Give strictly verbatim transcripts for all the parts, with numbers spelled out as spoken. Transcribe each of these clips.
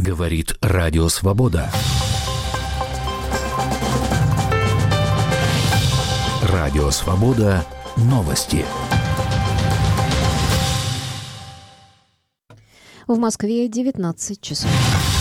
Говорит Радио Свобода. Радио Свобода. Новости. В Москве девятнадцать часов.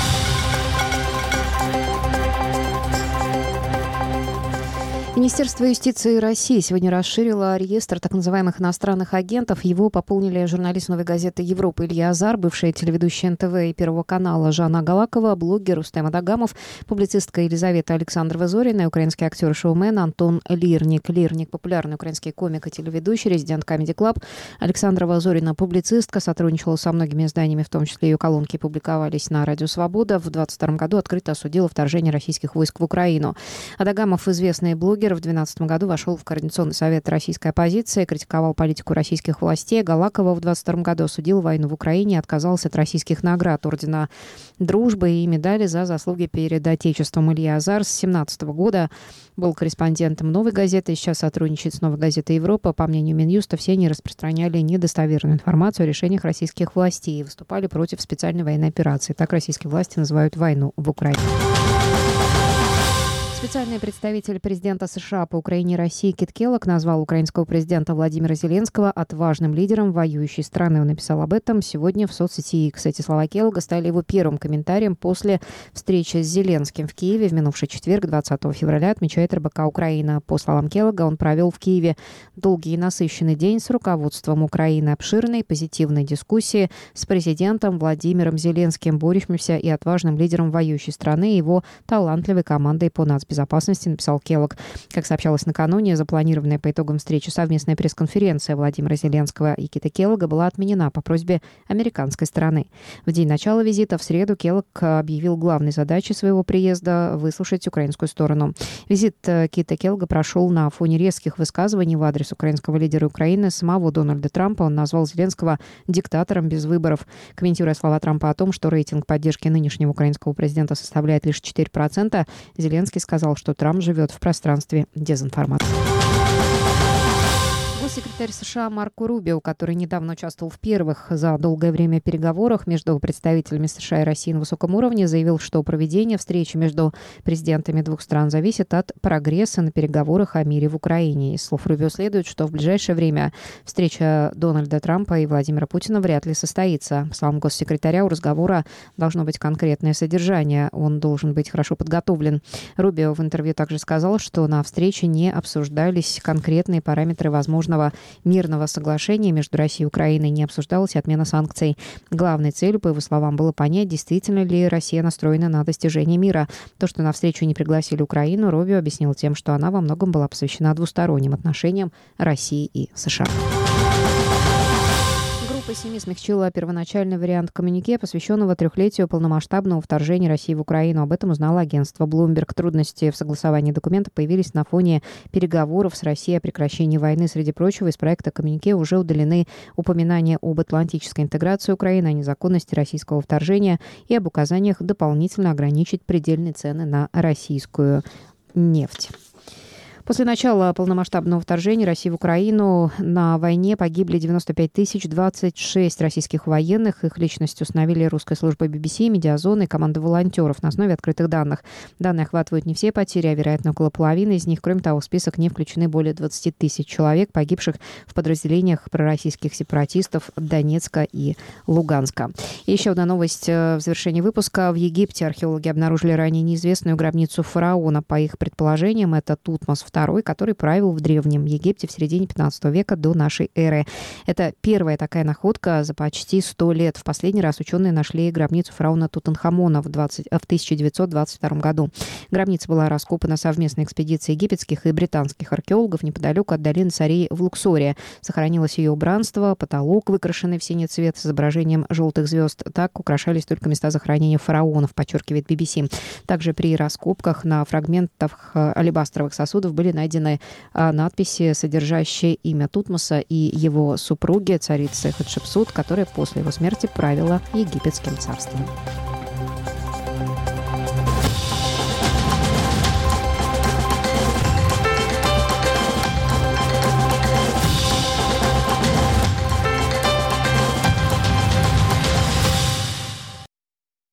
Министерство юстиции России сегодня расширило реестр так называемых иностранных агентов. Его пополнили журналист «Новой газеты Европы» Илья Азар, бывшая телеведущая эн тэ вэ и Первого канала Жанна Галакова, блогер Рустем Адагамов, публицистка Елизавета Александрова-Зорина и украинский актер и шоумен Антон Лирник. Лирник – популярный украинский комик и телеведущий, резидент Comedy Club. Александрова-Зорина – публицистка, сотрудничала со многими изданиями, в том числе ее колонки публиковались на Радио Свобода. В двадцать втором году открыто осудила вторжение российских войск в Украину. Адагамов – известный блогер. В две тысячи двенадцатом году вошел в Координационный совет российской оппозиции, критиковал политику российских властей. Галакова в двадцать втором году осудил войну в Украине и отказался от российских наград, ордена Дружбы и медали за заслуги перед Отечеством. Илья Азар с две тысячи семнадцатого года был корреспондентом «Новой газеты», сейчас сотрудничает с «Новой газетой Европа». По мнению Минюста, все они распространяли недостоверную информацию о решениях российских властей и выступали против специальной военной операции. Так российские власти называют войну в Украине. Специальный представитель президента США по Украине и России Кит Келлог назвал украинского президента Владимира Зеленского отважным лидером воюющей страны. Он написал об этом сегодня в соцсети X. Эти слова Келлога стали его первым комментарием после встречи с Зеленским в Киеве в минувший четверг, двадцатого февраля, отмечает эр бэ ка Украина. По словам Келлога, он провел в Киеве долгий и насыщенный день с руководством Украины, обширной позитивной дискуссии с президентом Владимиром Зеленским, борющимся и отважным лидером воюющей страны и его талантливой командой по нацбезопасности. безопасности, написал Келлог. Как сообщалось накануне, запланированная по итогам встречи совместная пресс-конференция Владимира Зеленского и Кита Келлога была отменена по просьбе американской стороны. В день начала визита в среду Келлог объявил главной задачей своего приезда – выслушать украинскую сторону. Визит Кита Келлога прошел на фоне резких высказываний в адрес украинского лидера Украины, самого Дональда Трампа. Он назвал Зеленского диктатором без выборов. Комментируя слова Трампа о том, что рейтинг поддержки нынешнего украинского президента составляет лишь четыре процента, Зеленский сказал, сказал, что Трамп живет в пространстве дезинформации. Госсекретарь США Марко Рубио, который недавно участвовал в первых за долгое время переговорах между представителями США и России на высоком уровне, заявил, что проведение встречи между президентами двух стран зависит от прогресса на переговорах о мире в Украине. Из слов Рубио следует, что в ближайшее время встреча Дональда Трампа и Владимира Путина вряд ли состоится. По словам госсекретаря, у разговора должно быть конкретное содержание. Он должен быть хорошо подготовлен. Рубио в интервью также сказал, что на встрече не обсуждались конкретные параметры возможного мирного соглашения между Россией и Украиной, не обсуждалась отмена санкций. Главной целью, по его словам, было понять, действительно ли Россия настроена на достижение мира. То, что на встречу не пригласили Украину, Рубио объяснил тем, что она во многом была посвящена двусторонним отношениям России и США. Группа семи смягчила первоначальный вариант коммюнике, посвященного трехлетию полномасштабного вторжения России в Украину. Об этом узнало агентство Bloomberg. Трудности в согласовании документа появились на фоне переговоров с Россией о прекращении войны. Среди прочего, из проекта коммюнике уже удалены упоминания об атлантической интеграции Украины, о незаконности российского вторжения и об указаниях дополнительно ограничить предельные цены на российскую нефть. После начала полномасштабного вторжения России в Украину на войне погибли девяносто пять тысяч двадцать шесть российских военных. Их личность установили русская служба би би си, Медиазона и команда волонтеров на основе открытых данных. Данные охватывают не все потери, а, вероятно, около половины из них. Кроме того, в список не включены более двадцать тысяч человек, погибших в подразделениях пророссийских сепаратистов Донецка и Луганска. И еще одна новость в завершении выпуска. В Египте археологи обнаружили ранее неизвестную гробницу фараона. По их предположениям, это Тутмос второй, который правил в Древнем Египте в середине пятнадцатого века до нашей эры. Это первая такая находка за почти сто лет. В последний раз ученые нашли гробницу фараона Тутанхамона в, двадцать, в тысяча девятьсот двадцать втором году. Гробница была раскопана совместной экспедицией египетских и британских археологов неподалеку от долины царей в Луксоре. Сохранилось ее убранство, потолок, выкрашенный в синий цвет с изображением желтых звезд. Так украшались только места захоронения фараонов, подчеркивает би би си. Также при раскопках на фрагментах алебастровых сосудов были найдены надписи, содержащие имя Тутмоса и его супруги, царицы Хатшепсут, которая после его смерти правила египетским царством.